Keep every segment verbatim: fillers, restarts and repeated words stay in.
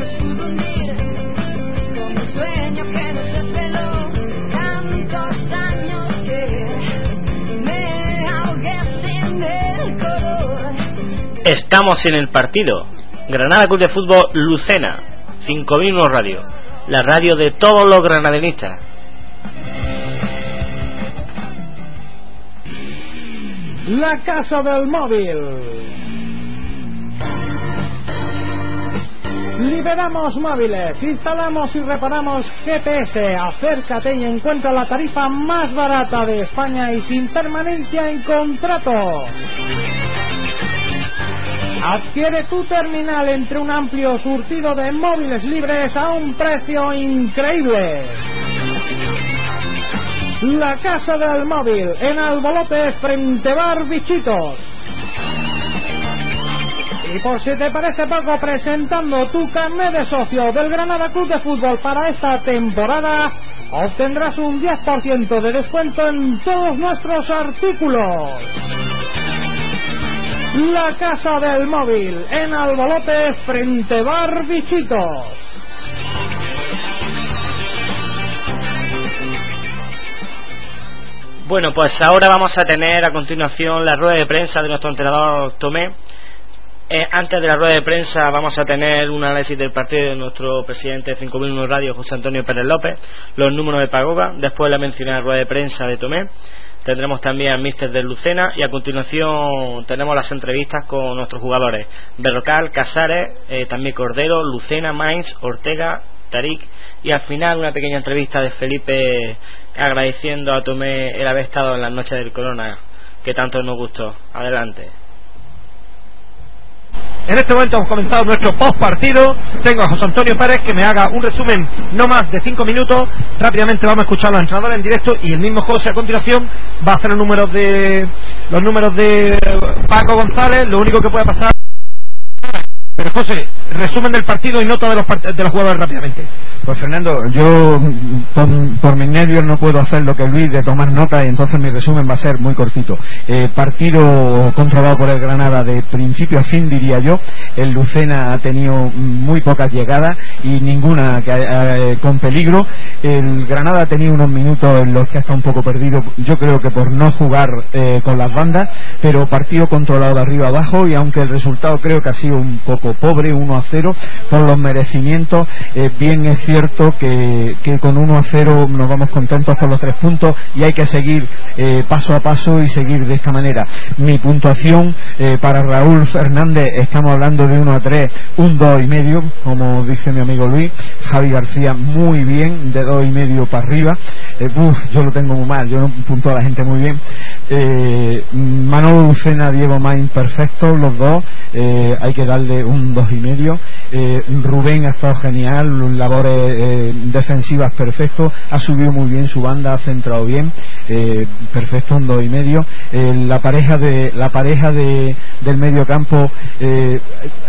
pudo hundir, como un sueño que nos desveló, tantos años que me ahogué sin el color. Estamos en el partido. Granada Club de Fútbol Lucena, cinco mil uno Radio, la radio de todos los granadinistas. La Casa del Móvil. Liberamos móviles, instalamos y reparamos G P S. Acércate y encuentra la tarifa más barata de España y sin permanencia en contrato. Adquiere tu terminal entre un amplio surtido de móviles libres a un precio increíble. La Casa del Móvil, en Albolote, frente Bar Bichitos. Y por si te parece poco, presentando tu carnet de socio del Granada Club de Fútbol para esta temporada, obtendrás un diez por ciento de descuento en todos nuestros artículos. La Casa del Móvil, en Albolote, frente Bar Bichitos. Bueno, pues ahora vamos a tener a continuación la rueda de prensa de nuestro entrenador Tomé. Eh, antes de la rueda de prensa vamos a tener un análisis del partido de nuestro presidente de cinco mil uno Radio, José Antonio Pérez López, los números de Pagoga, después la mencionada rueda de prensa de Tomé. Tendremos también al míster del Lucena y a continuación tenemos las entrevistas con nuestros jugadores Berrocal, Casares, eh, también Cordero, Lucena, Mainz, Ortega, Tarik, y al final una pequeña entrevista de Felipe agradeciendo a Tomé el haber estado en las noches del Corona que tanto nos gustó. Adelante. En este momento hemos comenzado nuestro post partido. Tengo a José Antonio Pérez que me haga un resumen no más de cinco minutos. Rápidamente vamos a escuchar a los entrenadores en directo y el mismo José a continuación va a hacer los números de los números de Paco González. Lo único que puede pasar. Pero José, resumen del partido y nota de los part- de los jugadores rápidamente. Pues Fernando, yo por, por mis nervios no puedo hacer lo que Luis de tomar nota y entonces mi resumen va a ser muy cortito. Eh, partido controlado por el Granada de principio a fin, diría yo. El Lucena ha tenido muy pocas llegadas y ninguna que, eh, con peligro. El Granada ha tenido unos minutos en los que ha estado un poco perdido, yo creo que por no jugar eh, con las bandas, pero partido controlado de arriba abajo, y aunque el resultado creo que ha sido un poco pobre, uno a cero, por los merecimientos, eh, bien es cierto que, que con uno a cero nos vamos contentos con los tres puntos y hay que seguir eh, paso a paso y seguir de esta manera. Mi puntuación eh, para Raúl Fernández, estamos hablando de uno a tres, un dos y medio, como dice mi amigo Luis. Javi García muy bien, de dos y medio para arriba. eh, uf, yo lo tengo muy mal, yo no punto a la gente muy bien. eh, Manolo Lucena, Diego Main, perfectos los dos, eh, hay que darle un dos y medio. eh, Rubén ha estado genial, labores eh, defensivas perfecto, ha subido muy bien su banda, ha centrado bien, eh, perfecto, un dos y medio. eh, la pareja de la pareja de del medio campo, eh,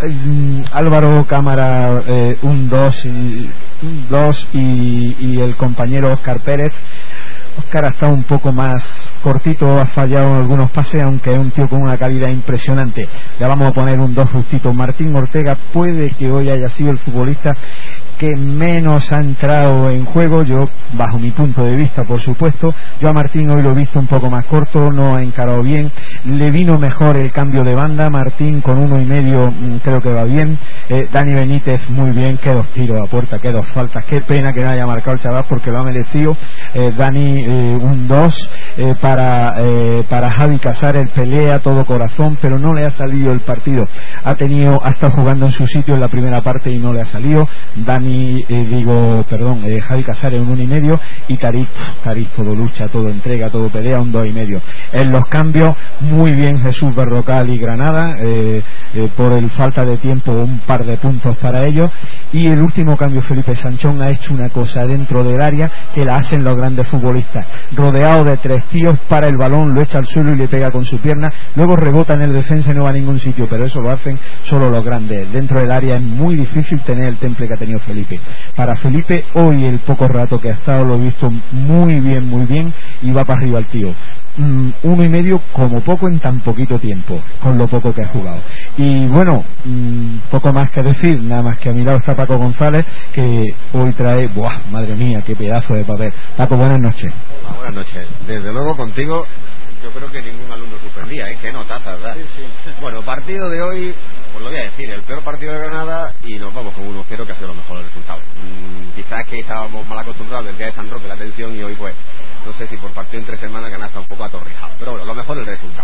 eh, Álvaro Cámara, eh, un dos y un dos y, y el compañero Óscar Pérez. Óscar ha estado un poco más cortito, ha fallado en algunos pases, aunque es un tío con una calidad impresionante. Le vamos a poner un dos justito. Martín Ortega puede que hoy haya sido el futbolista que menos ha entrado en juego, yo bajo mi punto de vista, por supuesto. Yo a Martín hoy lo he visto un poco más corto, no ha encarado bien, le vino mejor el cambio de banda. Martín con uno y medio creo que va bien. eh, Dani Benítez muy bien, qué dos tiros a puerta, qué dos faltas, qué pena que no haya marcado el chaval porque lo ha merecido. eh, Dani eh, un dos. eh, para eh, para Javi Casares, pelea todo corazón, pero no le ha salido el partido. Ha tenido, ha estado jugando en su sitio en la primera parte y no le ha salido. Dani Eh, digo, perdón, eh, Javi Casares un uno y medio y Tarik, Tarik todo lucha, todo entrega, todo pelea, un dos y medio. En los cambios, muy bien Jesús Berrocal y Granada, eh, eh, por el falta de tiempo un par de puntos para ellos. Y el último cambio, Felipe Sanchón ha hecho una cosa dentro del área que la hacen los grandes futbolistas, rodeado de tres tíos, para el balón, lo echa al suelo y le pega con su pierna, luego rebota en el defensa y no va a ningún sitio, pero eso lo hacen solo los grandes. Dentro del área es muy difícil tener el temple que ha tenido Felipe. Para Felipe, hoy el poco rato que ha estado lo he visto muy bien, muy bien, y va para arriba el tío. mm, uno y medio como poco en tan poquito tiempo, con lo poco que he jugado. Y bueno, mmm, poco más que decir, nada más que a mi lado está Paco González, que hoy trae, ¡buah! Madre mía, qué pedazo de papel. Paco, buenas noches. Hola, buenas noches. Desde luego contigo yo creo que ningún alumno suspendía, ¿eh? Qué notaza, ¿verdad? Sí, sí. Bueno, partido de hoy, pues lo voy a decir, el peor partido de Granada, y nos vamos con uno cero, que ha sido lo mejor del resultado. Mm, quizás que estábamos mal acostumbrados del día de San Roque, la tensión, y hoy pues, no sé si por partido en tres semanas Granada está un poco atorrijado, pero bueno, lo mejor el resultado.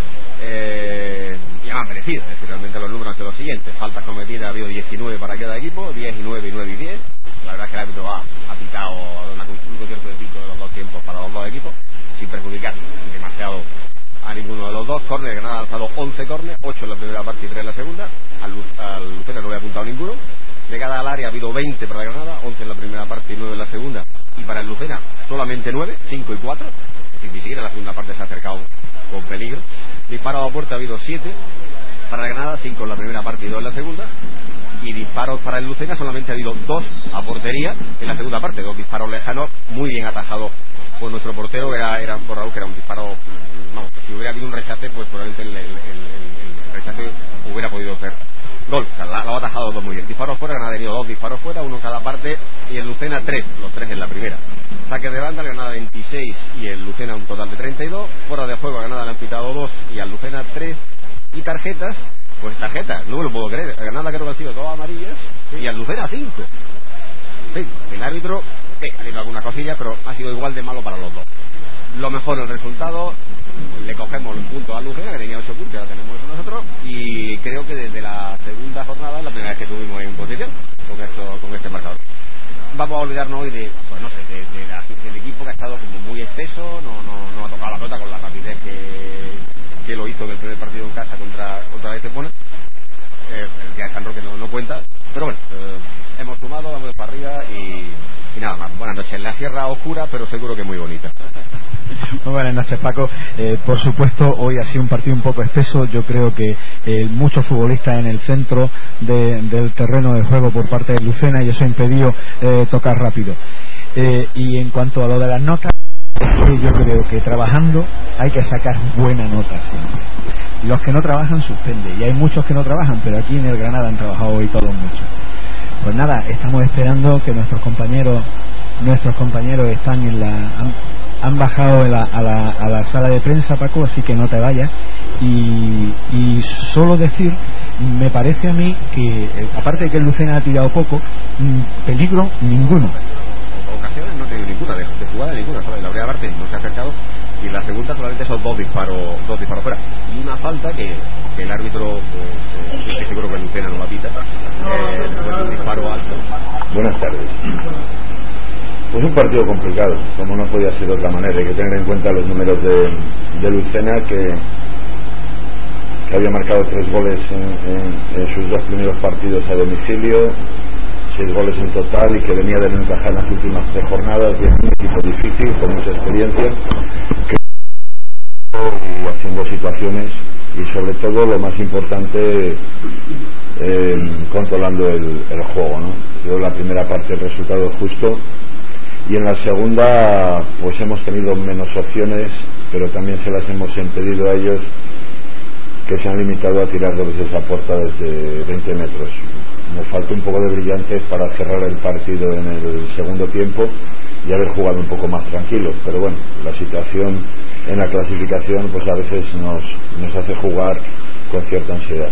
Eh, y además merecido, es decir, realmente los números han sido los siguientes: faltas cometidas ha habido diecinueve para cada equipo, diez y nueve y nueve y diez. La verdad es que el árbitro ha, ha pitado una, un concierto de pico de los dos tiempos para los dos equipos, sin perjudicar demasiado a ninguno de los dos. Córner, Granada ha lanzado once córner, ocho en la primera parte y tres en la segunda. Al, al Lucena no le ha apuntado ninguno. Llegada al área ha habido veinte para Granada, once en la primera parte y nueve en la segunda. Y para el Lucena solamente nueve, cinco y cuatro. Es decir, ni siquiera en la segunda parte se ha acercado con peligro. Disparos a puerta ha habido siete para Granada, cinco en la primera parte y dos en la segunda. Y disparos para el Lucena solamente ha habido dos a portería en la segunda parte, dos disparos lejanos muy bien atajados por nuestro portero. Era, era por Raúl, que era un disparo, vamos, si hubiera habido un rechace, pues probablemente el, el, el, el rechace hubiera podido ser gol. O sea, la, lo ha atajado dos muy bien. Disparos fuera, Granada ha tenido dos disparos fuera, uno en cada parte, y el Lucena tres, los tres en la primera. Saques de banda, el Granada veintiséis y el Lucena un total de treinta y dos. Fuera de juego, a Granada le han pitado dos y al Lucena tres. Y tarjetas, pues tarjetas, no me lo puedo creer. A Granada creo que han sido todas amarillas y al Lucena cinco. Sí, el árbitro sí, ha tenido alguna cosilla, pero ha sido igual de malo para los dos. Lo mejor el resultado, le cogemos el punto a Lucena, que tenía ocho puntos, ya lo tenemos eso nosotros, y creo que desde la segunda jornada es la primera vez que tuvimos en posición con, esto, con este marcador. Vamos a olvidarnos hoy de, pues no sé, de, de la, del equipo que ha estado como muy exceso, no, no, no ha tocado la pelota con la rapidez que, que lo hizo en el primer partido en casa contra, contra Estepona. Eh, el día de San Roque no, no cuenta, pero bueno, eh, hemos sumado, vamos para arriba y, y nada más. Buenas noches. La sierra oscura, pero seguro que muy bonita. Muy buenas noches, Paco. Eh, por supuesto, hoy ha sido un partido un poco espeso. Yo creo que eh, muchos futbolistas en el centro de, del terreno de juego por parte de Lucena, y eso ha impedido eh, tocar rápido. Eh, y en cuanto a lo de las notas, yo creo que trabajando hay que sacar buena nota siempre. Los que no trabajan suspende, y hay muchos que no trabajan, pero aquí en el Granada han trabajado hoy todos mucho. Pues nada, estamos esperando que nuestros compañeros nuestros compañeros están en la han, han bajado en la, a, la, a la sala de prensa, Paco, así que no te vayas. Y, y solo decir, me parece a mí que eh, aparte de que el Lucena ha tirado poco, mmm, peligro ninguno. Ocasiones no tiene ninguna, de, de jugada ninguna, ¿sabes? La primera parte no se ha acercado, y la segunda solamente esos dos disparos dos disparos fuera y una falta que, que el árbitro, pues, eh, estoy seguro que el Lucena no la pita, eh, después de un disparo alto. Buenas tardes. Pues un partido complicado, como no podía ser de otra manera. Hay que tener en cuenta los números de, de Lucena, que, que había marcado tres goles en, en, en sus dos primeros partidos a domicilio, seis goles en total, y que venía de no encajar en las últimas tres jornadas. Y es un equipo difícil, con mucha experiencia, que y haciendo situaciones, y sobre todo lo más importante, eh, controlando el, el juego, ¿no? Yo en la primera parte el resultado es justo, y en la segunda pues hemos tenido menos opciones, pero también se las hemos impedido a ellos, que se han limitado a tirar dos veces a puerta desde veinte metros. Nos falta un poco de brillantez para cerrar el partido en el segundo tiempo y haber jugado un poco más tranquilos, pero bueno, la situación en la clasificación pues a veces nos, nos hace jugar con cierta ansiedad.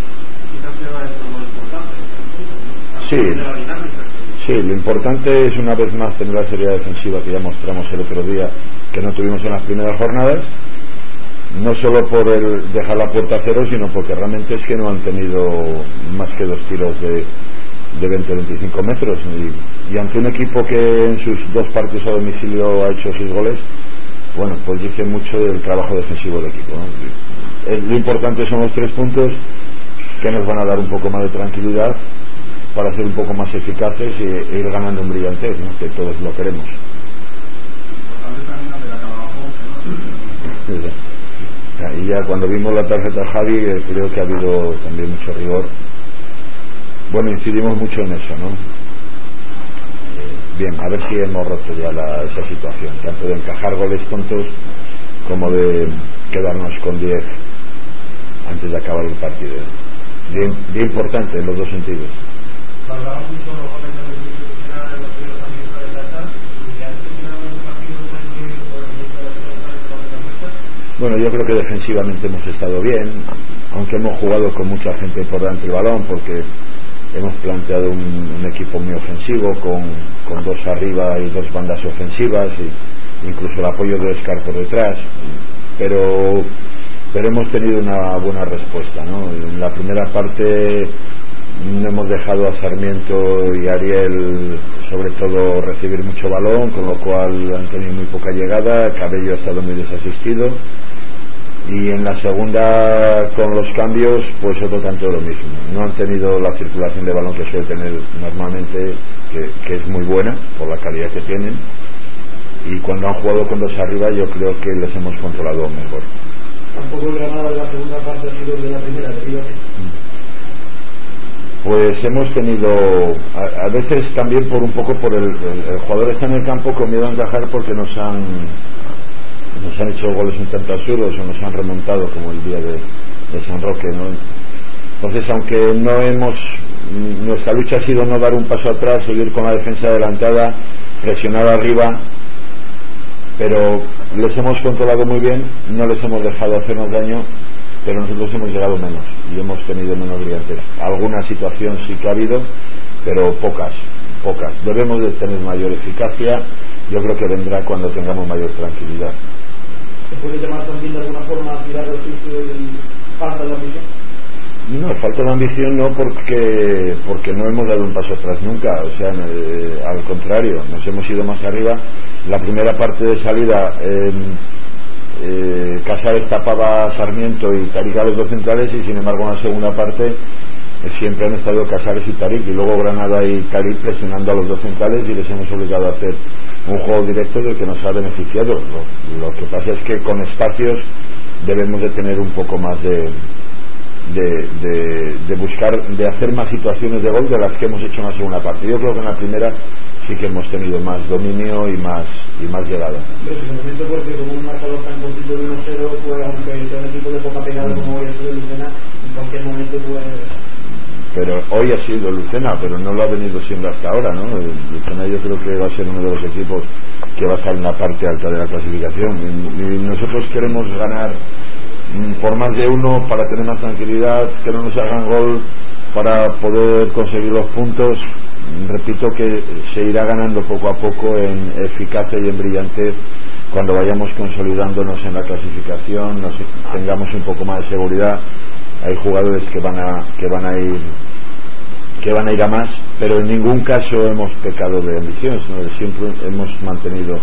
Sí, sí, lo importante es una vez más tener la seriedad defensiva que ya mostramos el otro día, que no tuvimos en las primeras jornadas, no solo por el dejar la puerta a cero, sino porque realmente es que no han tenido más que dos tiros de, de veinte a veinticinco metros, y, y ante un equipo que en sus dos partidos a domicilio ha hecho seis goles, bueno, pues dice mucho del trabajo defensivo del equipo, ¿no? El, lo importante son los tres puntos, que nos van a dar un poco más de tranquilidad para ser un poco más eficaces e, e ir ganando en brillantez, ¿no? Que todos lo queremos. Y ya cuando vimos la tarjeta a Javi, eh, creo que ha habido también mucho rigor. Bueno, incidimos mucho en eso, ¿no? Eh, bien, a ver si hemos roto ya la, esa situación, tanto de encajar goles tontos como de quedarnos con diez antes de acabar el partido. Bien, bien importante en los dos sentidos. Bueno, yo creo que defensivamente hemos estado bien, aunque hemos jugado con mucha gente por delante del balón, porque hemos planteado un, un equipo muy ofensivo, con, con dos arriba y dos bandas ofensivas, y incluso el apoyo de Oscar por detrás, pero pero hemos tenido una buena respuesta, ¿no? En la primera parte no hemos dejado a Sarmiento y Ariel, sobre todo, recibir mucho balón, con lo cual han tenido muy poca llegada. Cabello ha estado muy desasistido, y en la segunda, con los cambios, pues otro tanto de lo mismo. No han tenido la circulación de balón que suele tener normalmente, que, que es muy buena por la calidad que tienen, y cuando han jugado con dos arriba yo creo que les hemos controlado mejor. Tampoco el Granada de la segunda parte ha sido de la primera, debido a que... Pues hemos tenido, a, a veces también por un poco por el, el, el jugador está en el campo con miedo a encajar, porque nos han nos han hecho goles un tanto absurdos o nos han remontado, como el día de, de San Roque, ¿no? Entonces, aunque no hemos, nuestra lucha ha sido no dar un paso atrás, seguir con la defensa adelantada, presionar arriba, pero les hemos controlado muy bien, no les hemos dejado hacernos daño, pero nosotros hemos llegado menos y hemos tenido menos brillantes. Alguna situación sí que ha habido, pero pocas, pocas. Debemos de tener mayor eficacia, yo creo que vendrá cuando tengamos mayor tranquilidad. ¿Se puede llamar también de alguna forma a tirar el juicio y falta de ambición? No, falta de ambición no, porque porque no hemos dado un paso atrás nunca, o sea, eh, al contrario, nos hemos ido más arriba. La primera parte de salida, eh, eh, Casares tapaba a Sarmiento y Tarik a los dos centrales, y sin embargo en la segunda parte eh, siempre han estado Casares y Tarik, y luego Granada y Cali presionando a los dos centrales, y les hemos obligado a hacer un juego directo del que nos ha beneficiado. Lo, lo que pasa es que con espacios debemos de tener un poco más de De, de, de buscar, de hacer más situaciones de gol de las que hemos hecho en la segunda parte. Yo creo que en la primera sí que hemos tenido más dominio y más y más llegada. Pero en el momento, porque como un marcador tan cortito de uno cero, pues aunque sea un equipo de poca pegada como hoy ha sido Lucena, en cualquier momento pues... Pero hoy ha sido Lucena, pero no lo ha venido siendo hasta ahora, ¿no? Lucena yo creo que va a ser uno de los equipos que va a estar en la parte alta de la clasificación, y, y nosotros queremos ganar por más de uno para tener más tranquilidad, que no nos hagan gol para poder conseguir los puntos. Repito que se irá ganando poco a poco en eficacia y en brillantez cuando vayamos consolidándonos en la clasificación, nos tengamos un poco más de seguridad. Hay jugadores que van a que van a ir que van a ir a más, pero en ningún caso hemos pecado de ambición, sino que siempre hemos mantenido.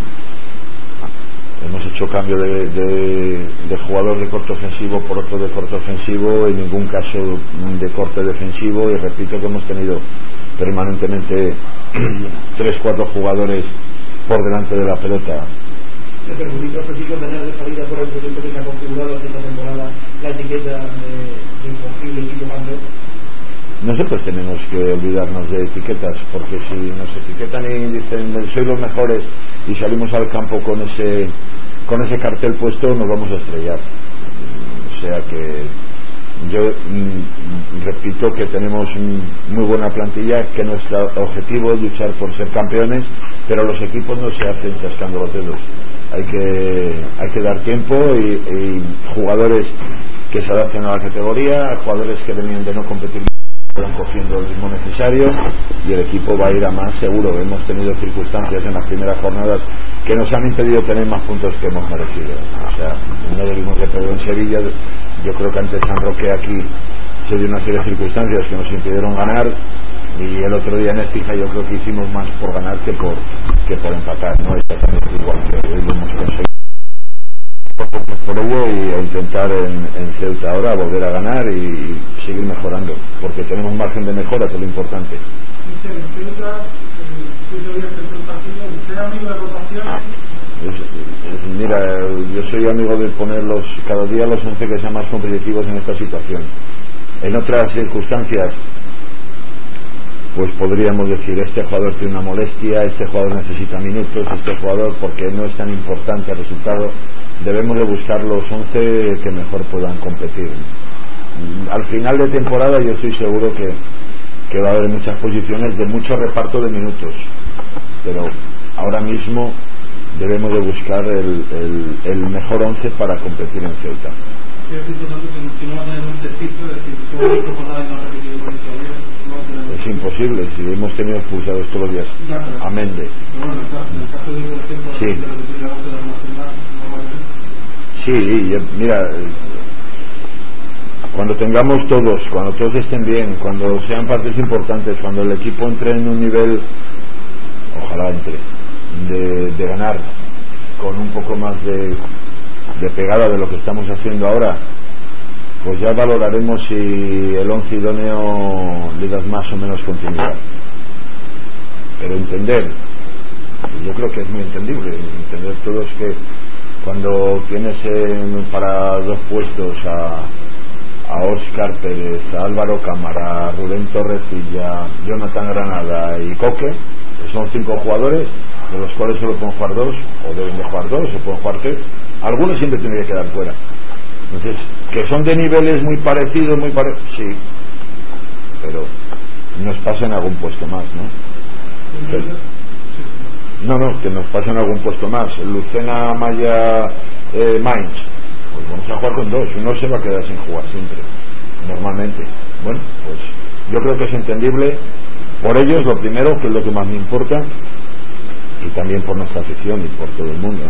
Hemos hecho cambio de, de, de jugador de corte ofensivo por otro de corte ofensivo, en ningún caso de corte defensivo, y repito que hemos tenido permanentemente tres, cuatro jugadores por delante de la pelota. ¿Se perjudica a este chico tener de salida por el proyecto que se ha configurado esta temporada la etiqueta de, de imposible equipo campeón? Nosotros tenemos que olvidarnos de etiquetas, porque si nos etiquetan y dicen soy los mejores y salimos al campo con ese con ese cartel puesto, nos vamos a estrellar. O sea que yo mm, repito que tenemos mm, muy buena plantilla, que nuestro objetivo es luchar por ser campeones, pero los equipos no se hacen chascando los dedos. Hay que hay que dar tiempo y, y jugadores que se adapten a la categoría, jugadores que venían de no competir van cogiendo el ritmo necesario, y el equipo va a ir a más seguro. Hemos tenido circunstancias en las primeras jornadas que nos han impedido tener más puntos que hemos merecido. O sea, no debimos de perder en Sevilla. Yo creo que ante San Roque aquí se dio una serie de circunstancias que nos impidieron ganar, y el otro día en Écija yo creo que hicimos más por ganar que por que por empatar, ¿no? Exactamente igual que hoy lo hemos conseguido por ello, y a intentar en, en Ceuta ahora volver a ganar y seguir mejorando, porque tenemos un margen de mejora, que es lo importante. Es, es, mira, yo soy amigo de ponerlos cada día los once que sean más competitivos en esta situación. En otras circunstancias pues podríamos decir este jugador tiene una molestia, este jugador necesita minutos, este jugador porque no es tan importante el resultado. debemos de buscar los once que mejor puedan competir. Al final de temporada yo estoy seguro que, que va a haber muchas posiciones de mucho reparto de minutos, pero ahora mismo debemos de buscar el, el, el mejor once para competir en Ceuta. Es imposible, si hemos tenido expulsados todos los días a Méndez. Sí. Sí, mira, cuando tengamos todos, cuando todos estén bien, cuando sean partes importantes, cuando el equipo entre en un nivel, ojalá entre, de, de ganar con un poco más de, de pegada de lo que estamos haciendo ahora, pues ya valoraremos si el once idóneo le das más o menos continuidad. Pero entender, yo creo que es muy entendible, entender todos que cuando tienes en, para dos puestos a, a Óscar Pérez, a Álvaro Cámara, a Rubén Torrecilla, Jonathan Granada y Coque, que son cinco jugadores, de los cuales solo pueden jugar dos, o deben de jugar dos, o pueden jugar tres, algunos siempre tienen que quedar fuera. Entonces, que son de niveles muy parecidos, muy parecidos, sí, pero nos pasan algún puesto más, ¿no? Entonces, no, no, que nos pasen algún puesto más. Lucena, Maya, eh, Mainz, pues vamos a jugar con dos, uno se va a quedar sin jugar siempre, normalmente. Bueno, pues yo creo que es entendible por ellos, lo primero, que es lo que más me importa, y también por nuestra afición y por todo el mundo.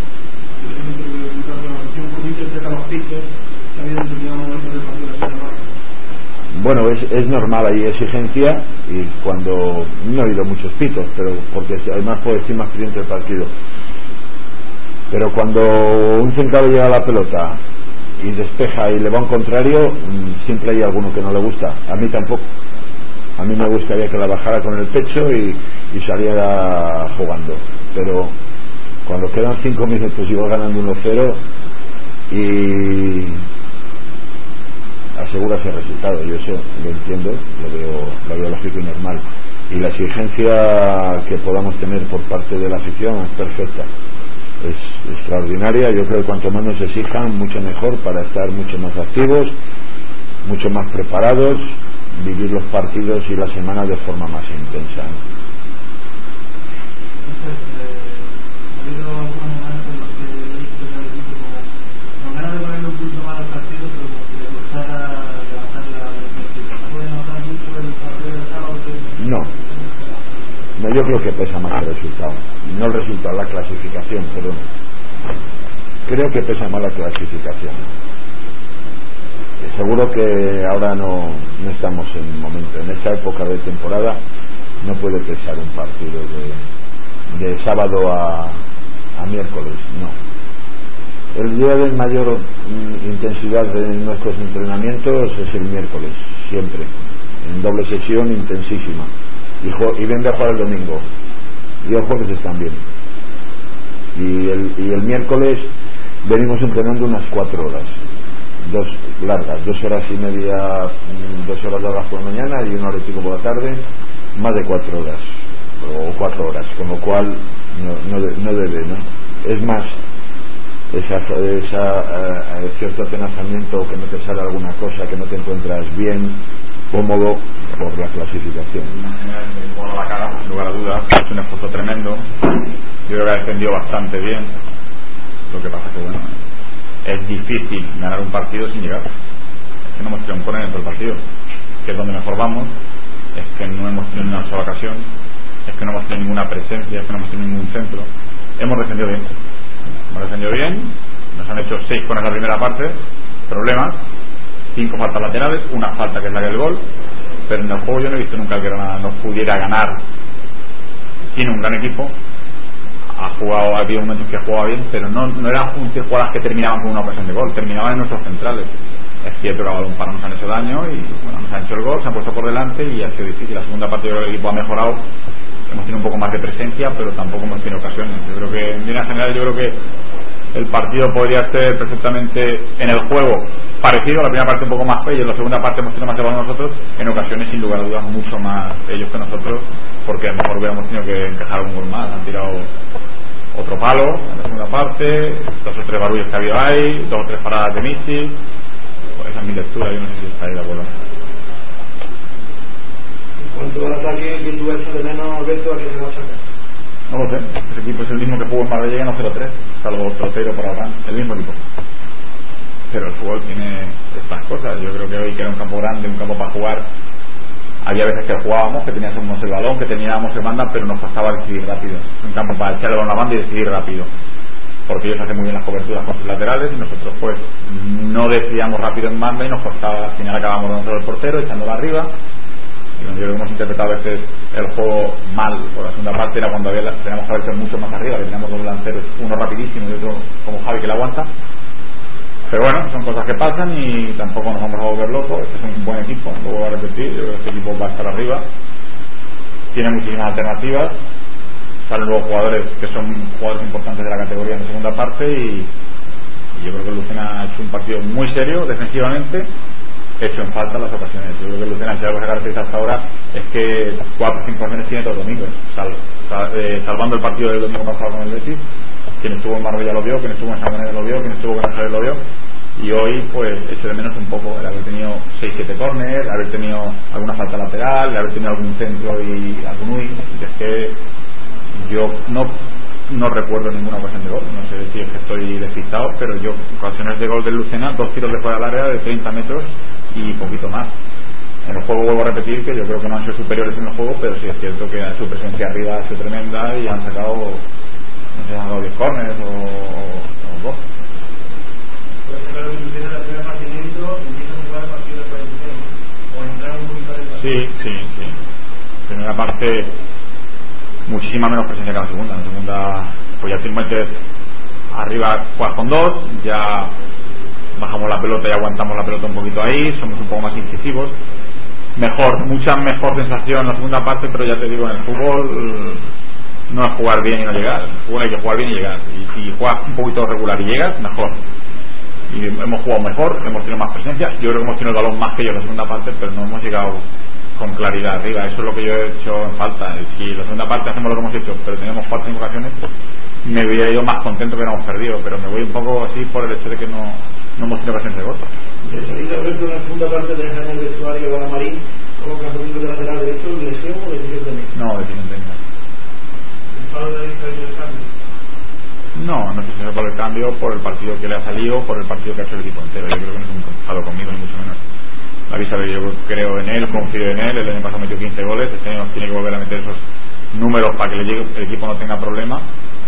Bueno, es, es normal, hay exigencia, y cuando no ha habido muchos pitos, pero porque además puede ser más cliente del partido, pero cuando un central llega a la pelota y despeja y le va a un contrario, siempre hay alguno que no le gusta. A mí tampoco, a mí me gustaría que la bajara con el pecho y, y saliera jugando, pero cuando quedan cinco minutos y va ganando uno cero y aseguras el resultado, yo eso lo entiendo, lo veo, lo veo lógico y normal, y la exigencia que podamos tener por parte de la afición es perfecta, es extraordinaria. Yo creo que cuanto más nos exijan, mucho mejor, para estar mucho más activos, mucho más preparados, vivir los partidos y las semanas de forma más intensa. No, no, yo creo que pesa más el resultado, no el resultado, la clasificación, perdón. Creo que pesa más la clasificación. Seguro que ahora no, no estamos en el momento, en esta época de temporada no puede pesar un partido de, de sábado a, a miércoles, no. El día de mayor intensidad de nuestros entrenamientos es el miércoles, siempre, en doble sesión intensísima, y, y venga a jugar el domingo, y el jueves también, y el, y el miércoles venimos entrenando unas cuatro horas, dos largas, dos horas y media, dos horas largas por la mañana y una hora y pico por la tarde, más de cuatro horas, o cuatro horas, con lo cual no, no, no debe, ¿no? Es más, esa, esa uh, cierto atenazamiento, que no te sale alguna cosa, que no te encuentras bien cómodo por la clasificación. Por la cara, sin lugar a dudas, es un esfuerzo tremendo. Yo creo que ha defendido bastante bien. Lo que pasa es que, bueno, es difícil ganar un partido sin llegar. Es que no hemos tenido un córner en todo el partido, que es donde mejor vamos. Es que no hemos tenido ni una sola ocasión, es que no hemos tenido ninguna presencia, es que no hemos tenido ningún centro. Hemos defendido bien, hemos defendido bien, nos han hecho seis con la primera parte, problemas, cinco faltas laterales, una falta que es la del gol, pero en el juego yo no he visto nunca que Granada no pudiera ganar. Tiene un gran equipo, ha jugado, ha habido momentos que ha jugado bien, pero no, no eran jugadas que terminaban con una ocasión de gol, terminaban en nuestros centrales. Es cierto que a balón para nos han hecho daño y bueno, nos han hecho el gol, se han puesto por delante y ha sido difícil. La segunda parte yo creo que el equipo ha mejorado, hemos tenido un poco más de presencia, pero tampoco hemos tenido ocasiones. Yo creo que en línea general yo creo que el partido podría ser perfectamente en el juego parecido, la primera parte un poco más fea y en la segunda parte hemos tenido más de balón nosotros, en ocasiones sin lugar a dudas mucho más ellos que nosotros, porque a lo mejor hubiéramos tenido que encajar un gol más. Han tirado otro palo en la segunda parte, dos o tres barullos que ha habido ahí, dos o tres paradas de Michi. Pues esa es mi lectura, yo no sé si estáis de acuerdo. En cuanto al ataque, que tú echas de menos, Alberto, ¿a quién se va a sacar? No lo sé, ese equipo es el mismo que jugó en Marbella en cero tres, salvo Trotero por ahora, el mismo equipo. Pero el fútbol tiene estas cosas. Yo creo que hoy, que era un campo grande, un campo para jugar, había veces que jugábamos, que teníamos el balón, que teníamos el banda, pero nos costaba decidir rápido. Un campo para echar el balón a la banda y decidir rápido, porque ellos hacen muy bien las coberturas con sus laterales y nosotros pues no decidíamos rápido en banda y nos costaba. Al final acabamos dando el portero, echándolo arriba. Y yo creo que hemos interpretado a veces el juego mal. Por la segunda parte era cuando había, teníamos que haber hecho mucho más arriba, que teníamos dos delanteros, uno rapidísimo y otro como Javi que le aguanta. Pero bueno, son cosas que pasan y tampoco nos vamos a volver locos. Este es un buen equipo, lo voy a repetir. Yo creo que este equipo va a estar arriba, tiene muchísimas alternativas, salen luego jugadores que son jugadores importantes de la categoría en la segunda parte y, y yo creo que Lucena ha hecho un partido muy serio defensivamente, hecho en falta las ocasiones. Yo creo que Lucena, si algo se caracteriza hasta ahora, es que cuatro o cinco ocasiones tiene todos los domingos, sal, sal, eh, salvando el partido del domingo pasado con el Betis. Quien estuvo en Marbella lo vio, quien estuvo en San Manuel lo vio, quien estuvo en Gran Javier lo vio. Y hoy pues echo de menos un poco el haber tenido seis siete córner, haber tenido alguna falta lateral, el haber tenido algún centro y algún uy. Y es que yo no no recuerdo ninguna ocasión de gol. No sé si es que estoy despistado, pero yo ocasiones de gol del Lucena, dos tiros de fuera del área de treinta metros y poquito más. En el juego vuelvo a repetir que yo creo que no han sido superiores en el juego, pero sí es cierto que su presencia arriba ha sido tremenda y han sacado, no sé, han dado diez córneres o, o dos. Sí, sí, sí. Primera parte muchísima menos presencia que la segunda. En la segunda pues ya te metes arriba, juegas con dos, ya bajamos la pelota y aguantamos la pelota un poquito ahí, somos un poco más incisivos. Mejor, mucha mejor sensación en la segunda parte, pero ya te digo, en el fútbol no es jugar bien y no llegar. En el fútbol hay que jugar bien y llegar. Y si juegas un poquito regular y llegas, mejor. Y hemos jugado mejor, hemos tenido más presencia. Yo creo que hemos tenido el balón más que ellos en la segunda parte, pero no hemos llegado con claridad arriba. Eso es lo que yo he hecho en falta. Si la segunda parte hacemos lo que hemos hecho, pero tenemos cuatro o cinco ocasiones, me hubiera ido más contento que hubiéramos perdido. Pero me voy un poco así por el hecho de que no, no hemos tenido ocasiones de gol. De salida, Alberto, en la segunda parte de en el vestuario de Guadamarín, como campeonato de lateral derecho, ¿lesión o decisión técnica? No, decisión técnica. ¿El palo de la lista del cambio? No, no sé si es por el cambio, por el partido que le ha salido, por el partido que ha hecho el equipo entero. Yo creo que no es un enfado conmigo, ni mucho menos. David sabe, yo creo en él, confío en él. El año pasado metió quince goles, este año tiene que volver a meter esos números para que le llegue, el equipo no tenga problema.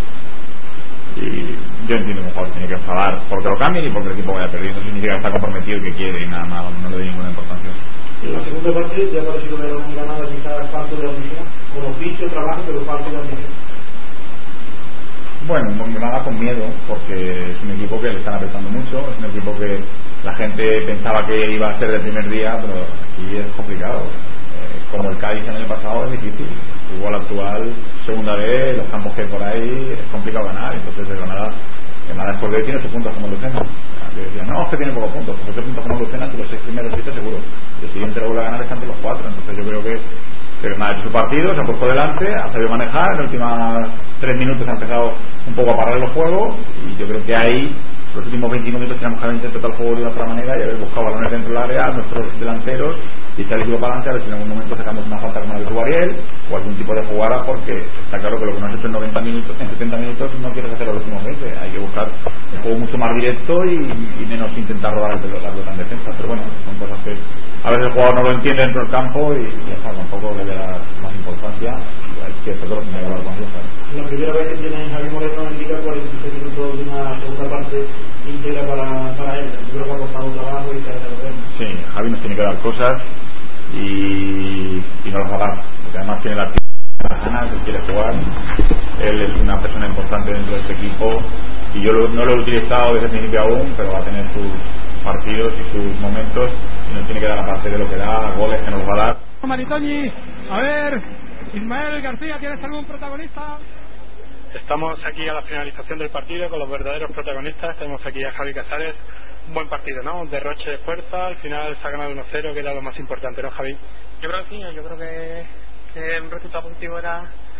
Y yo entiendo que un jugador tiene que enfadar porque lo cambien y porque el equipo vaya perdiendo. Eso significa que está comprometido y que quiere y nada más, no le doy ninguna importancia. En la segunda parte ya ha parecido ver un ganado quizás falto de ambición, con oficio, trabajo, pero falto de ambición. Bueno, nada con miedo, porque es un equipo que le están apretando mucho, es un equipo que la gente pensaba que iba a ser del primer día, pero aquí es complicado. Eh, como el Cádiz en el pasado es difícil. Igual actual, segunda vez, los campos que hay por ahí, es complicado ganar. Entonces, de Granada, Granada después de hoy tiene ocho puntos como Lucena. Yo decía, no, es que tiene pocos puntos, pues ocho puntos como Lucena, si los seis primeros siete seguro. El siguiente lo vuelve a ganar, están entre los cuatro. Entonces, yo creo que Granada ha hecho su partido, se ha puesto delante, ha sabido manejar. En los últimos tres minutos ha empezado un poco a parar los juegos y yo creo que ahí los últimos veinte minutos tenemos que haber intentado el juego de otra manera y haber buscado balones dentro del área a nuestros delanteros y echar el equipo para adelante, a ver si en algún momento sacamos una falta como la que tuvo Ariel o algún tipo de jugada, porque está claro que lo que no has hecho en noventa minutos, en setenta minutos no quieres hacer los últimos veinte. Hay que buscar un juego mucho más directo y, y menos intentar robar el la pelota en defensa. Pero bueno, son cosas que a veces el jugador no lo entiende dentro del campo y ya está, tampoco le dar más importancia. Hay que hacerlo lo que me da la confianza. La primera vez que tiene Javi Moreno en Liga, cuarenta y seis minutos de una segunda parte íntegra para, para él. Yo creo que ha costado trabajo y se ha dado bien. Sí, Javi nos tiene que dar cosas y, y no las va a dar, porque además tiene las ganas, él quiere jugar. Él es una persona importante dentro de este equipo y yo lo, no lo he utilizado desde el principio aún, pero va a tener sus partidos y sus momentos y nos tiene que dar aparte de lo que da, goles que nos va a dar. Maritoñi, a ver, Ismael García, ¿tienes algún protagonista? Estamos aquí a la finalización del partido con los verdaderos protagonistas. Tenemos aquí a Javi Casares. Un buen partido, ¿no? Un derroche de fuerza. Al final se ha ganado uno cero, que era lo más importante, ¿no, Javi? Yo creo que sí, yo creo que, que un resultado positivo era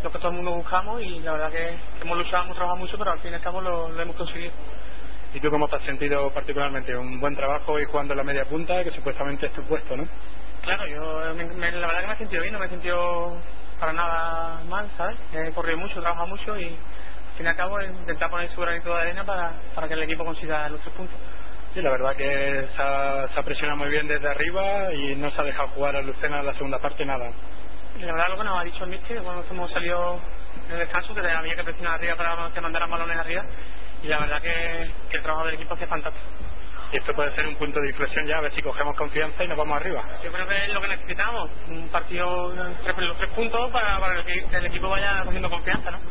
lo que todo el mundo buscamos, y la verdad que hemos luchado, hemos trabajado mucho, pero al fin y al cabo lo, lo hemos conseguido. ¿Y tú cómo te has sentido particularmente? Un buen trabajo y jugando en la media punta, que supuestamente es tu puesto, ¿no? Claro, yo me, me, la verdad que me he sentido bien, no me he sentido para nada mal, ¿sabes? He corrido mucho, he trabajado mucho y al fin y al cabo intentar poner su granito de arena para, para que el equipo consiga los tres puntos. Sí, la verdad que se ha, se ha presionado muy bien desde arriba y no se ha dejado jugar a Lucena en la segunda parte nada. Y la verdad lo que nos ha dicho el míster, cuando hemos salido en el descanso, que había que presionar arriba para que mandaran balones arriba, y la verdad que, que el trabajo del equipo es fantástico. Y esto puede ser un punto de inflexión ya, a ver si cogemos confianza y nos vamos arriba. Yo creo que es lo que necesitamos, un partido, los tres puntos para, para que el equipo vaya cogiendo confianza, ¿no?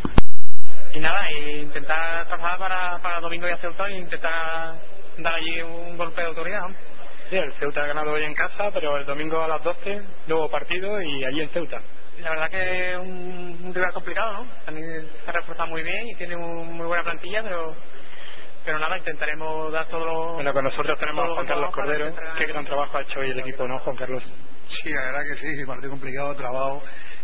Y nada, e intentar trabajar para, para domingo y a Ceuta e intentar dar allí un golpe de autoridad, ¿no? Sí, el Ceuta ha ganado hoy en casa, pero el domingo a las doce, nuevo partido y allí en Ceuta. La verdad que es un, un rival complicado, ¿no? También se ha reforzado muy bien y tiene un, muy buena plantilla, pero pero nada, intentaremos dar todo lo... Bueno, con nosotros tenemos a Juan Carlos Cordero. Intentar... Qué gran trabajo ha hecho hoy el equipo, ¿no, Juan Carlos? Sí, la verdad que sí, partido complicado, trabajo,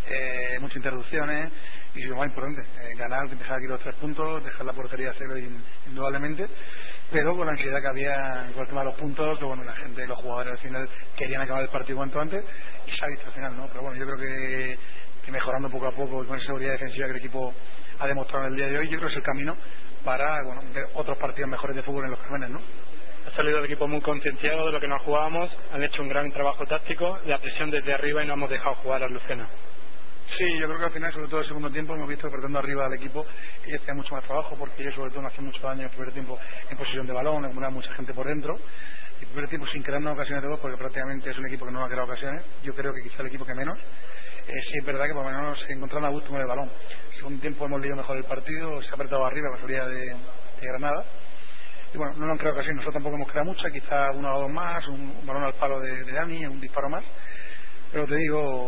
eh, muchas interrupciones y lo más importante, eh, ganar, dejar aquí los tres puntos, dejar la portería a cero indudablemente, pero con la ansiedad que había con el tema de los puntos, que bueno, la gente, los jugadores al final querían acabar el partido cuanto antes y se ha visto al final, ¿no? Pero bueno, yo creo que, que mejorando poco a poco con esa seguridad defensiva que el equipo ha demostrado en el día de hoy, yo creo que es el camino para bueno, ver otros partidos mejores de fútbol en los Cármenes, ¿no? Ha salido el equipo muy concienciado de lo que nos jugábamos, han hecho un gran trabajo táctico, la presión desde arriba y no hemos dejado jugar a Lucena. Sí, yo creo que al final, sobre todo el segundo tiempo, hemos visto apretando arriba al equipo que ellos tenían mucho más trabajo, porque ellos sobre todo no hacían mucho daño en el primer tiempo en posesión de balón, acumulaban mucha gente por dentro. Y el primer tiempo sin crearnos ocasiones de gol, porque prácticamente es un equipo que no ha creado ocasiones. Yo creo que quizá el equipo que menos. Eh, sí es verdad que por lo menos se encontraron a gusto con el balón. En el segundo tiempo hemos leído mejor el partido, se ha apretado arriba la salida de, de Granada. Y bueno, no lo han creado ocasiones, nosotros tampoco hemos creado mucha, quizá una o dos más, un, un balón al palo de, de Dani, un disparo más. Pero te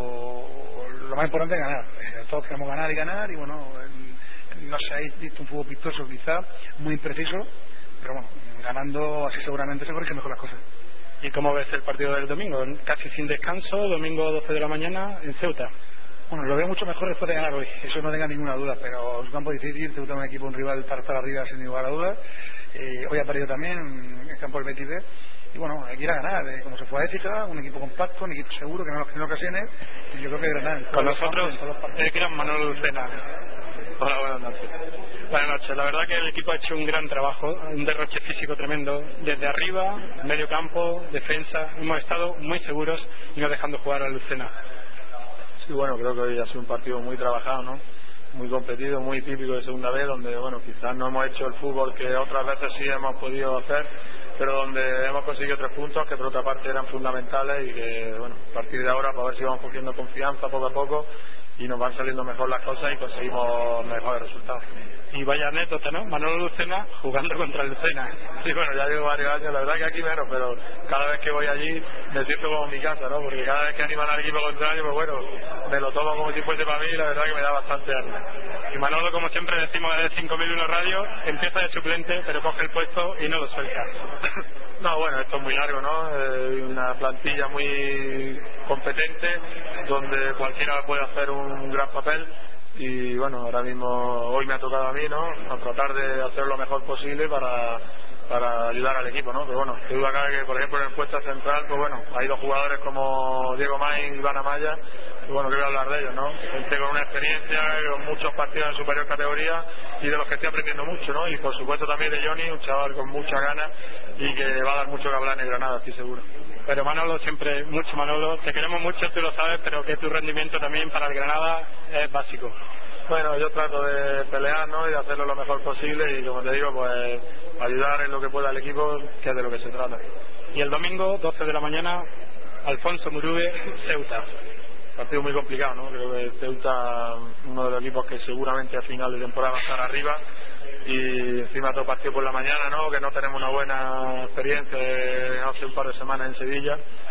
digo, lo más importante es ganar. Eh, todos queremos ganar y ganar y bueno, eh, no sé, habéis visto un fútbol vistoso quizá, muy impreciso, pero bueno, ganando así seguramente se corrigen mejor las cosas. ¿Y cómo ves el partido del domingo? Casi sin descanso, domingo doce de la mañana en Ceuta. Bueno, lo veo mucho mejor después de ganar hoy, eso no tenga ninguna duda, pero es un campo difícil, Ceuta es un equipo, un rival para estar arriba sin lugar a dudas. Eh, hoy ha perdido también en el campo del Betis B. Y bueno, hay que ir a ganar, eh, como se fue a Ética, un equipo compacto, un equipo seguro que no nos tiene ocasiones, y yo creo que ganar. Con nosotros, el gran Manolo Lucena. Hola, buenas noches. Buenas noches, la verdad que el equipo ha hecho un gran trabajo, un derroche físico tremendo, desde arriba, medio campo, defensa, hemos estado muy seguros y no dejando jugar a Lucena. Sí, bueno, creo que hoy ha sido un partido muy trabajado, ¿no? Muy competido, muy típico de segunda vez, donde bueno, quizás no hemos hecho el fútbol que otras veces sí hemos podido hacer, pero donde hemos conseguido tres puntos que por otra parte eran fundamentales y que bueno, a partir de ahora para ver si vamos cogiendo confianza poco a poco y nos van saliendo mejor las cosas y conseguimos mejores resultados. Y vaya anécdota, ¿no? Manolo Lucena jugando contra el Lucena. Sí, bueno, ya llevo varios años, la verdad que aquí menos, pero cada vez que voy allí me siento como en mi casa, ¿no? Porque cada vez que animan al equipo contrario, pues bueno, me lo tomo como si fuese para mí y la verdad que me da bastante ánimo. Y Manolo, como siempre decimos desde cinco mil uno Radio, empieza de suplente, pero coge el puesto y no lo suelta. No, bueno, esto es muy largo, ¿no? Eh, una plantilla muy competente, donde cualquiera puede hacer un gran papel. Y bueno, ahora mismo hoy me ha tocado a mí, ¿no? A tratar de hacer lo mejor posible para, para ayudar al equipo, ¿no? Pero bueno, te duda acá que por ejemplo en el puesto central, pues bueno, hay dos jugadores como Diego Maín y Iván Amaya, y bueno, quiero hablar de ellos, ¿no? Gente con una experiencia, con muchos partidos en superior categoría y de los que estoy aprendiendo mucho, ¿no? Y por supuesto también de Johnny, un chaval con mucha ganas y que va a dar mucho que hablar en Granada, estoy seguro. Pero Manolo, siempre mucho Manolo, te queremos mucho, tú lo sabes, pero que tu rendimiento también para el Granada es básico. Bueno, yo trato de pelear, ¿no? Y de hacerlo lo mejor posible y como te digo, pues ayudar en lo que pueda al equipo, que es de lo que se trata. Y el domingo, doce de la mañana, Alfonso Murube, Ceuta. Partido muy complicado, ¿no? Creo que Ceuta, uno de los equipos que seguramente a final de temporada va a estar arriba y encima todo partido por la mañana, ¿no? Que no tenemos una buena experiencia hace un par de semanas en Sevilla.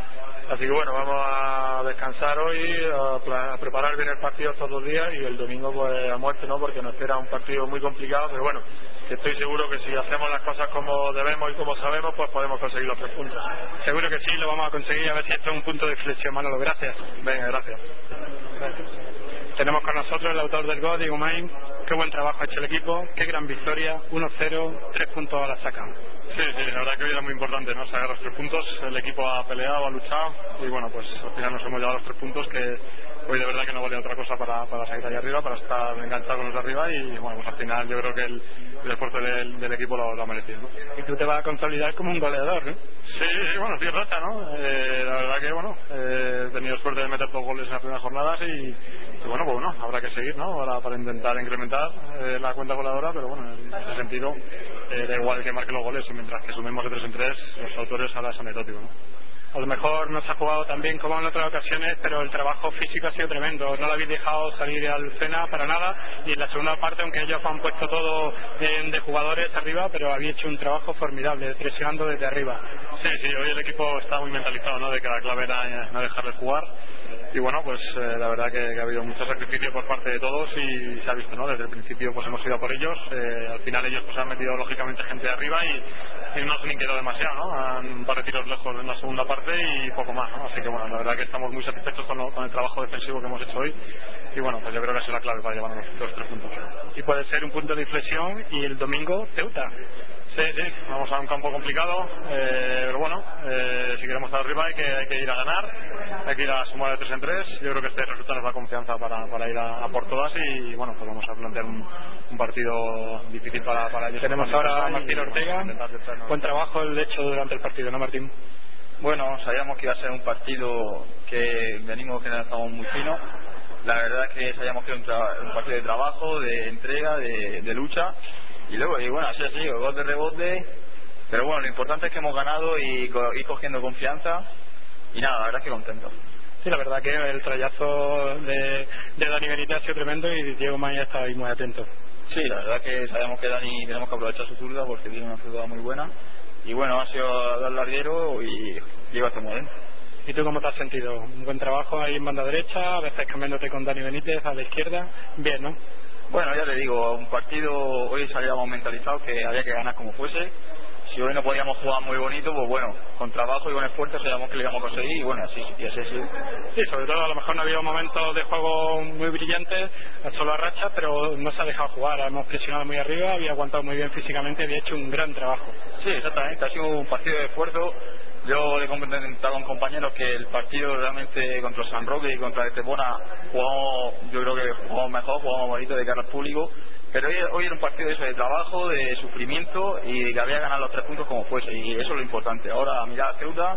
Así que bueno, vamos a descansar hoy, a, a preparar bien el partido estos dos días y el domingo pues a muerte, ¿no? Porque nos espera un partido muy complicado, pero bueno, que estoy seguro que si hacemos las cosas como debemos y como sabemos, pues podemos conseguir los tres puntos. Seguro que sí, lo vamos a conseguir, a ver si esto es un punto de inflexión. Manolo, gracias. Venga, gracias. Gracias. Tenemos con nosotros el autor del gol, Diego Maín. Qué buen trabajo ha hecho el equipo, qué gran victoria, uno cero, tres puntos a la sacan. Sí, sí, la verdad que hoy era muy importante, ¿no? Sacar los tres puntos, el equipo ha peleado, ha luchado y bueno, pues al final nos hemos llevado los tres puntos que hoy de verdad que no valía otra cosa para, para salir ahí arriba, para estar enganchados con los de arriba y bueno, pues al final yo creo que el, el esfuerzo del, del equipo lo, lo ha merecido, ¿no? Y tú te vas a consolidar como un goleador, ¿no? Sí, sí, bueno, estoy racha, ¿no? Eh, la verdad que bueno, eh, he tenido suerte de meter dos goles en las primeras jornadas y, y bueno, pues bueno, habrá que seguir, ¿no? Ahora para intentar incrementar eh, la cuenta goleadora, pero bueno, en ese sentido eh, da igual que marque los goles y mientras que sumemos de tres en tres, los autores ahora es anecdótico, ¿no? A lo mejor no se ha jugado tan bien como en otras ocasiones, pero el trabajo físico ha sido tremendo. No lo habéis dejado salir a Lucena para nada y en la segunda parte, aunque ellos han puesto todo de, de jugadores arriba, pero habéis hecho un trabajo formidable, presionando desde arriba. Sí, sí, hoy el equipo está muy mentalizado, ¿no? De que la clave era no dejar de jugar. Y bueno, pues eh, la verdad que, que ha habido mucho sacrificio por parte de todos y se ha visto, ¿no? Desde el principio pues hemos ido a por ellos, eh, al final ellos pues han metido lógicamente gente de arriba y, y no se han inquietado demasiado, ¿no? Han un par de tiros lejos en la segunda parte y poco más, ¿no? Así que bueno, la verdad que estamos muy satisfechos con, lo, con el trabajo defensivo que hemos hecho hoy y bueno, pues yo creo que ha sido la clave para llevarnos los tres puntos. Y puede ser un punto de inflexión y el domingo Ceuta. Sí, sí, vamos a un campo complicado, eh, pero bueno, eh, si queremos estar arriba hay que, hay que ir a ganar, hay que ir a sumar de tres en tres. Yo creo que este resultado nos da confianza para, para ir a, a por todas y bueno, pues vamos a plantear un, un partido difícil para, para ellos. Tenemos ahora a Martín Ortega, buen trabajo el hecho durante el partido, ¿no, Martín? Bueno, sabíamos que iba a ser un partido que venimos que estamos muy finos. La verdad es que sabíamos que era un, tra- un partido de trabajo, de entrega, de, de lucha. Y luego, y bueno, así así, gol de rebote. Pero bueno, lo importante es que hemos ganado y co- ir cogiendo confianza. Y nada, la verdad es que contento. Sí, la verdad que el trayazo de, de Dani Benítez ha sido tremendo y Diego Maya está ahí muy atento. Sí, la verdad que sabemos que Dani tenemos que aprovechar su zurda porque tiene una zurda muy buena. Y bueno, ha sido dar larguero y lleva este modelo. ¿Y tú cómo te has sentido? Un buen trabajo ahí en banda derecha, a veces cambiándote con Dani Benítez a la izquierda. Bien, ¿no? Bueno, ya te digo, un partido hoy salíamos mentalizados que había que ganar como fuese. Si hoy no podíamos jugar muy bonito, pues bueno, con trabajo y con esfuerzo sabíamos que lo íbamos a conseguir y bueno, así, y así, así. Sí, sobre todo a lo mejor no había momentos de juego muy brillantes, solo a rachas, pero no se ha dejado jugar, hemos presionado muy arriba, había aguantado muy bien físicamente, había hecho un gran trabajo. Sí, exactamente, ha sido un partido de esfuerzo. Yo le he comentado a un compañero que el partido realmente contra San Roque y contra Estepona jugamos, yo creo que jugamos mejor, jugamos bonito de cara al público, pero hoy, hoy era un partido de eso, de trabajo, de sufrimiento y que había que ganar los tres puntos como fuese y eso es lo importante. Ahora mirar a Ceuta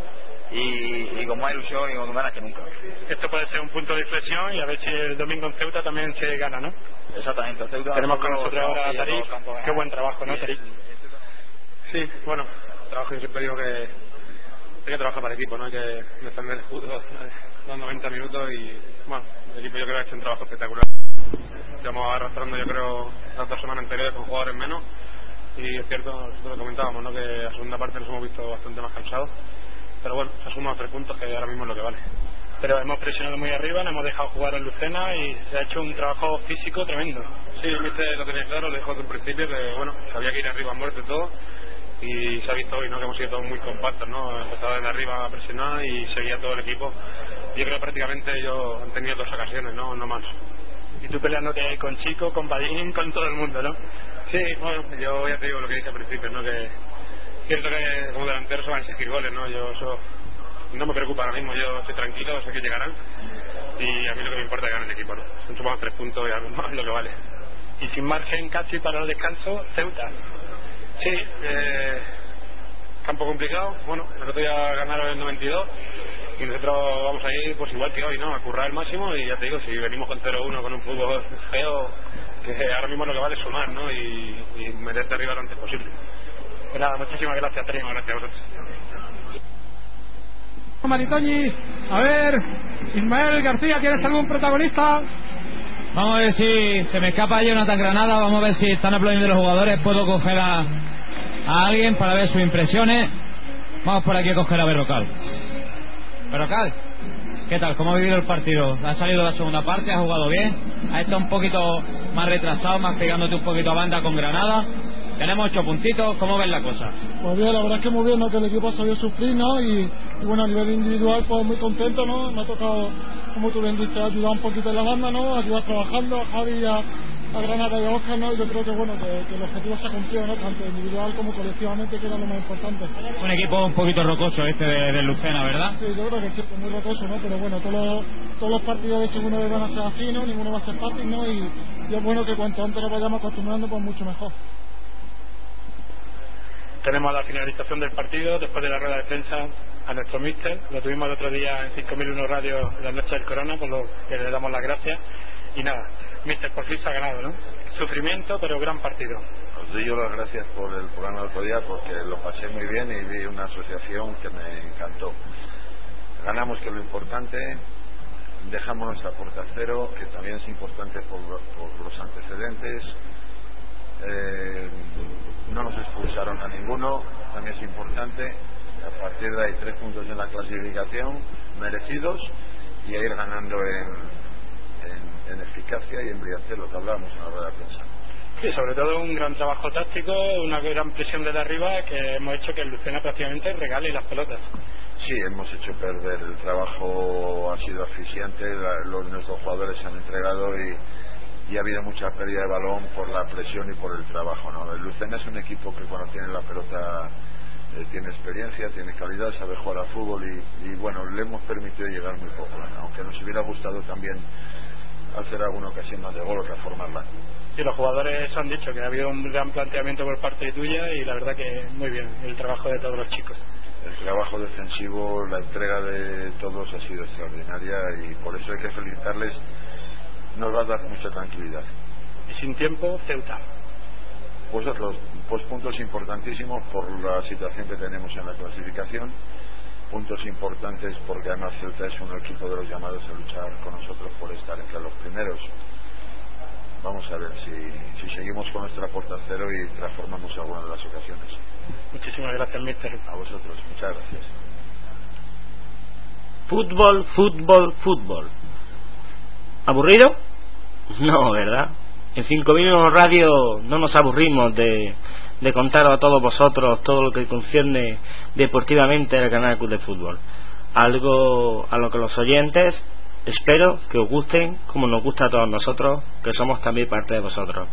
y, y con más ilusión y con ganas que nunca. Esto puede ser un punto de inflexión y a ver si el domingo en Ceuta también se gana, ¿no? Exactamente, Ceuta. Tenemos con nosotros ahora a Tarik. Qué buen trabajo, ¿no, Tarik? Sí, bueno, trabajo, yo siempre digo que hay que trabajar para el equipo, ¿no? Hay que defender el escudo los noventa minutos y bueno, el equipo yo creo que ha hecho un trabajo espectacular. Llevamos arrastrando yo creo las dos semanas anteriores con jugadores menos y es cierto, nosotros lo comentábamos, ¿no? Que a segunda parte nos hemos visto bastante más cansados, pero bueno, se suman los tres puntos que ahora mismo es lo que vale. Pero hemos presionado muy arriba, nos hemos dejado jugar en Lucena y se ha hecho un trabajo físico tremendo. Sí, viste, lo tenía claro, lo dijo desde un principio que bueno, que había que ir arriba a muerte todo. Y se ha visto hoy, ¿no? Que hemos sido todos muy compactos, ¿no? Empezaba desde arriba a presionar y seguía todo el equipo. Yo creo que prácticamente ellos han tenido dos ocasiones, ¿no? No más. Y tú peleándote con Chico, con Padín, con todo el mundo, ¿no? Sí, bueno, yo ya te digo lo que dije al principio, ¿no? Que cierto que como delantero se van a exigir goles, ¿no? Yo eso no me preocupa ahora mismo, yo estoy tranquilo, sé que llegarán. Y a mí lo que me importa es ganar el equipo, ¿no? Han sumado tres puntos y algo más es lo que vale. Y sin margen casi para el descanso, Ceuta. Sí, eh, campo complicado. Bueno, nosotros ya ganaron el noventa y dos y nosotros vamos a ir pues igual que hoy, ¿no? A currar el máximo y ya te digo, si venimos con cero uno con un fútbol feo, que ahora mismo lo que vale es sumar, ¿no? Y, y meterte arriba lo antes posible. Pues nada, muchísimas gracias, Terima. Gracias a vosotros. Maritoñi, a ver, Ismael García, ¿tienes algún protagonista? Vamos a ver si se me escapa Jonathan Granada. Vamos a ver si están aplaudiendo los jugadores. Puedo coger a, a alguien para ver sus impresiones. Vamos por aquí a coger a Berrocal. Pero Cal, ¿qué tal? ¿Cómo ha vivido el partido? ¿Ha salido la segunda parte? ¿Ha jugado bien? ¿Ha estado un poquito más retrasado, más pegándote un poquito a banda con Granada? Tenemos ocho puntitos, ¿cómo ves la cosa? Pues bien, la verdad es que muy bien, ¿no? Que el equipo ha sabido sufrir, ¿no? Y, y bueno, a nivel individual, pues muy contento, ¿no? Me ha tocado, como tú bien dices, ayudar un poquito en la banda, ¿no? Ayudar trabajando a Javi y a, a Granada y a Oscar, ¿no? Y yo creo que, bueno, que, que el objetivo se ha cumplido, ¿no? Tanto individual como colectivamente, que era lo más importante. Un equipo un poquito rocoso este de, de Lucena, ¿verdad? Sí, yo creo que sí, que muy rocoso, ¿no? Pero bueno, todos los, todos los partidos de segunda vez van a ser así, ¿no? Ninguno va a ser fácil, ¿no? Y, y es bueno que cuanto antes nos vayamos acostumbrando, pues mucho mejor. Tenemos la finalización del partido después de la rueda de prensa a nuestro míster. Lo tuvimos el otro día en cinco mil uno Radio en la noche del Corona, por lo que le damos las gracias. Y nada, míster, por fin se ha ganado, ¿no? Sufrimiento, pero gran partido. Os doy yo las gracias por el programa del otro día, porque lo pasé muy bien y vi una asociación que me encantó. Ganamos, que es lo importante. Dejamos nuestra puerta cero, que también es importante por, por los antecedentes. Eh, no nos expulsaron a ninguno, también es importante. A partir de ahí, tres puntos en la clasificación merecidos, y a ir ganando en, en, en eficacia y en brillantez, lo que hablábamos en la rueda de prensa. Sí, sobre todo un gran trabajo táctico, una gran presión desde arriba que hemos hecho que el Lucena prácticamente regale las pelotas. Sí, hemos hecho perder, el trabajo ha sido asfixiante, la, los, nuestros jugadores se han entregado y y ha habido mucha pérdida de balón por la presión y por el trabajo, ¿no? El Lucena es un equipo que cuando tiene la pelota eh, tiene experiencia, tiene calidad, sabe jugar al fútbol y, y bueno, le hemos permitido llegar muy poco, ¿no? Aunque nos hubiera gustado también hacer alguna ocasión más de gol o transformarla. Y los jugadores han dicho que ha habido un gran planteamiento por parte tuya y la verdad que muy bien el trabajo de todos los chicos. El trabajo defensivo, la entrega de todos ha sido extraordinaria y por eso hay que felicitarles. Nos va a dar mucha tranquilidad. Y sin tiempo, Ceuta. Pues otros pues puntos importantísimos por la situación que tenemos en la clasificación, puntos importantes porque además Ceuta es un equipo de los llamados a luchar con nosotros por estar entre los primeros. Vamos a ver si, si seguimos con nuestra puerta cero y transformamos alguna de las ocasiones. Muchísimas gracias, míster. A vosotros, muchas gracias. Fútbol, fútbol, fútbol. ¿Aburrido? No, ¿verdad? En cinco mil uno Radio no nos aburrimos de, de contar a todos vosotros todo lo que concierne deportivamente al Granada Club de Fútbol. Algo a lo que los oyentes espero que os gusten, como nos gusta a todos nosotros, que somos también parte de vosotros.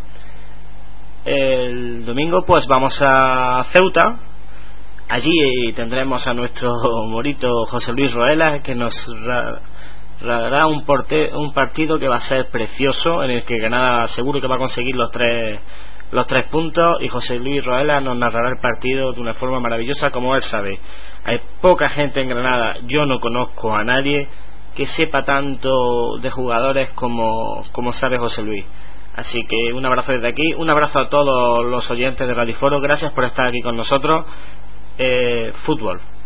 El domingo pues vamos a Ceuta. Allí tendremos a nuestro morito José Luis Roela, que nos dará un, porte, un partido que va a ser precioso, en el que Granada seguro que va a conseguir los tres los tres puntos, y José Luis Roela nos narrará el partido de una forma maravillosa, como él sabe. Hay poca gente en Granada, yo no conozco a nadie que sepa tanto de jugadores como, como sabe José Luis. Así que un abrazo desde aquí, un abrazo a todos los oyentes de Radio Foro, gracias por estar aquí con nosotros. Eh, fútbol.